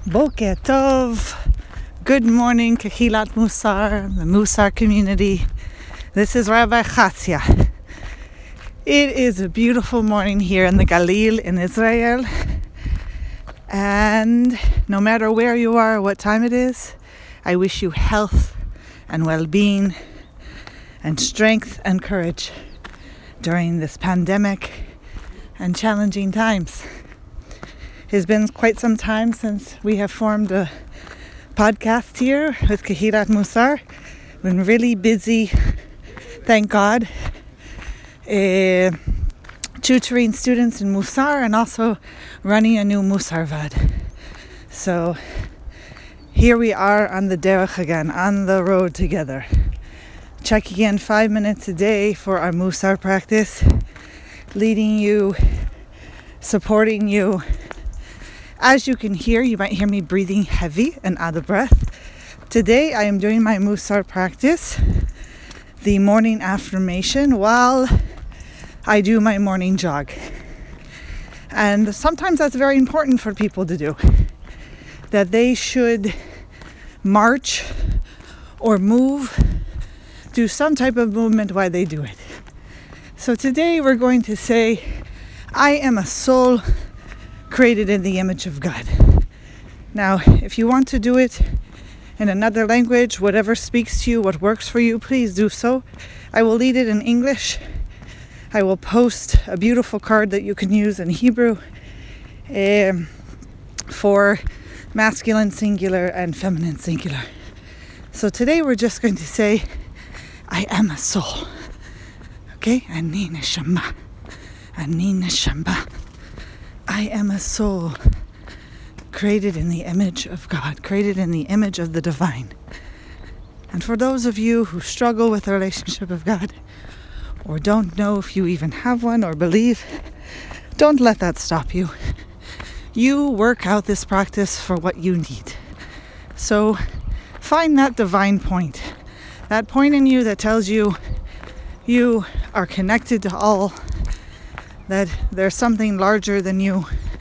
Boker Tov. Good morning, Kehilat Musar, the Musar community. This is Rabbi Chatzia. It is a beautiful morning here in the Galil in Israel. And no matter where you are, what time it is, I wish you health and well-being and strength and courage during this pandemic and challenging times. It's been quite some time since we have formed a podcast here with Kehilat Musar. Been really busy, thank God, tutoring students in Musar and also running a new Musar Vad. So here we are on the derech again, on the road together. Checking in 5 minutes a day for our Musar practice, leading you, supporting you. As you can hear, you might hear me breathing heavy and out of breath. Today I am doing my Musar practice, the morning affirmation, while I do my morning jog. And sometimes that's very important for people to do, that they should march or move, do some type of movement while they do it. So today we're going to say, I am a soul created in the image of God. Now, if you want to do it in another language, whatever speaks to you, what works for you, please do so. I will lead it in English. I will post a beautiful card that you can use in Hebrew for masculine singular and feminine singular. So today we're just going to say, I am a soul. Okay? Ani neshama. Ani neshama. I am a soul created in the image of God, created in the image of the divine. And for those of you who struggle with the relationship of God, or don't know if you even have one or believe, don't let that stop you. You work out this practice for what you need. So find that divine point, that point in you that tells you you are connected to all, that there's something larger than you,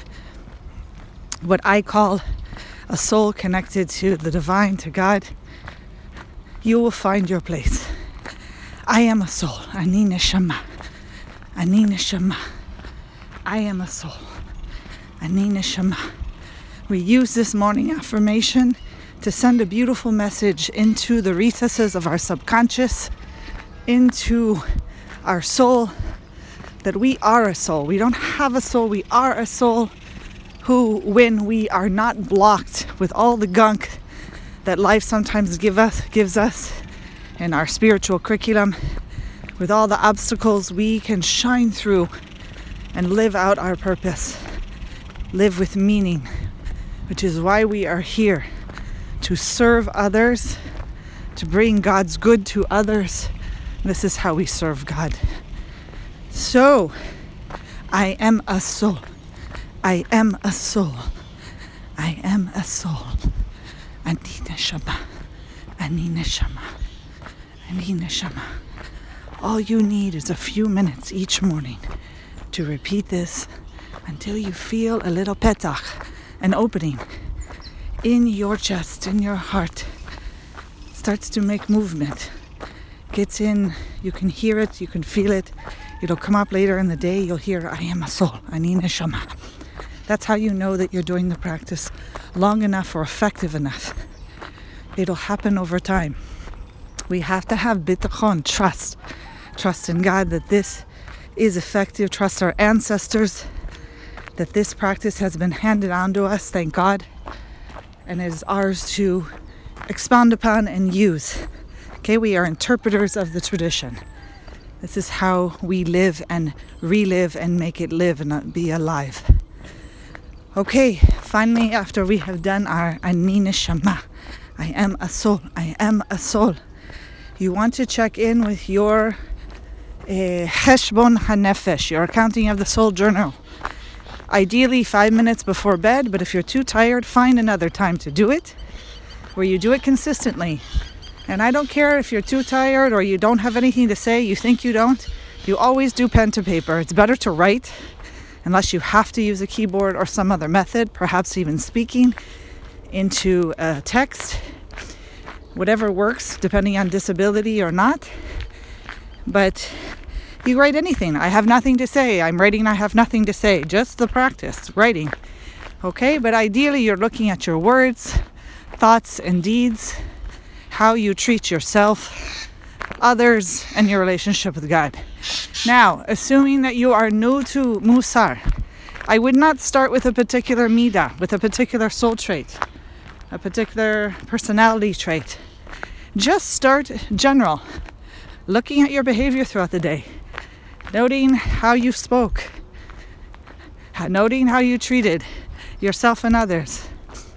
what I call a soul connected to the divine, to God. You will find your place. I am a soul. Ani neshama. Ani neshama. I am a soul. Ani neshama. We use this morning affirmation to send a beautiful message into the recesses of our subconscious, into our soul, that we are a soul. We don't have a soul. We are a soul who, when we are not blocked with all the gunk that life sometimes gives us in our spiritual curriculum, with all the obstacles, we can shine through and live out our purpose, live with meaning, which is why we are here, to serve others, to bring God's good to others. This is how we serve God. So, I am a soul. I am a soul. I am a soul. Ani neshama. Ani neshama. Ani neshama. All you need is a few minutes each morning to repeat this until you feel a little petach, an opening in your chest, in your heart. Starts to make movement. Gets in, you can hear it, you can feel it. It'll come up later in the day, you'll hear, I am a soul, ani neshama. That's how you know that you're doing the practice long enough or effective enough. It'll happen over time. We have to have bitachon, trust in God that this is effective, trust our ancestors, that this practice has been handed on to us, thank God, and it is ours to expound upon and use. Okay, we are interpreters of the tradition. This is how we live and relive and make it live and not be alive. Okay, finally, after we have done our Ani Neshama, I am a soul, I am a soul, you want to check in with your Cheshbon HaNefesh, your accounting of the soul journal. Ideally 5 minutes before bed, but if you're too tired, find another time to do it, where you do it consistently. And I don't care if you're too tired or you don't have anything to say, you think you don't, you always do pen to paper. It's better to write, unless you have to use a keyboard or some other method, perhaps even speaking. into a text, whatever works, depending on disability or not. But you write anything. I have nothing to say. I'm writing, I have nothing to say. Just the practice, writing. Okay, but ideally you're looking at your words, thoughts, and deeds, how you treat yourself, others, and your relationship with God. Now, assuming that you are new to Musar, I would not start with a particular midah, with a particular soul trait, a particular personality trait. Just start general, looking at your behavior throughout the day, noting how you spoke, noting how you treated yourself and others,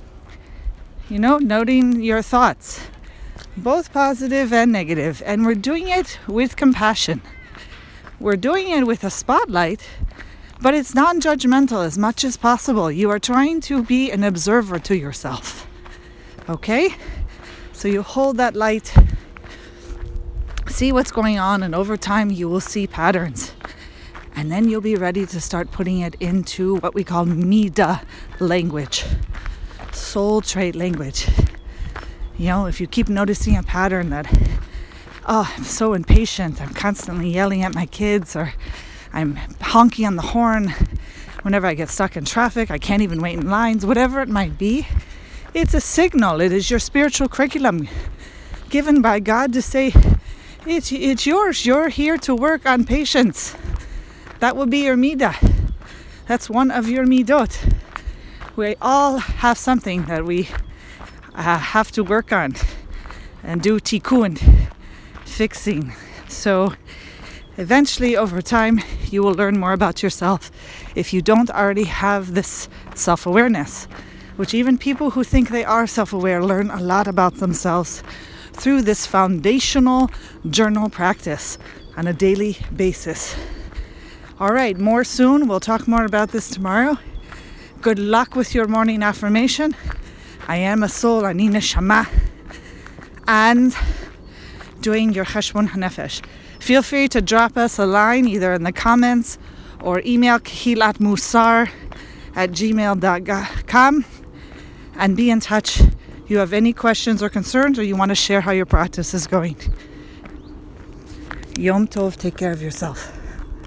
noting your thoughts, both positive and negative. And we're doing it with compassion. We're doing it with a spotlight, but it's non-judgmental as much as possible. You are trying to be an observer to yourself. Okay? So you hold that light, see what's going on, and over time you will see patterns. And then you'll be ready to start putting it into what we call midah language, soul trait language. If you keep noticing a pattern that, I'm so impatient, I'm constantly yelling at my kids, or I'm honking on the horn whenever I get stuck in traffic, I can't even wait in lines, whatever it might be, it's a signal. It is your spiritual curriculum given by God to say, it's yours. You're here to work on patience. That will be your midah. That's one of your midot. We all have something that we have to work on and do tikkun, fixing. So eventually, over time, you will learn more about yourself if you don't already have this self-awareness, which even people who think they are self-aware learn a lot about themselves through this foundational journal practice on a daily basis. All right, more soon. We'll talk more about this tomorrow. Good luck with your morning affirmation. I am a soul, ani neshama. And doing your cheshbon hanefesh. Feel free to drop us a line either in the comments or email kehilatmusar@gmail.com and be in touch. You have any questions or concerns, or you want to share how your practice is going. Yom Tov, take care of yourself.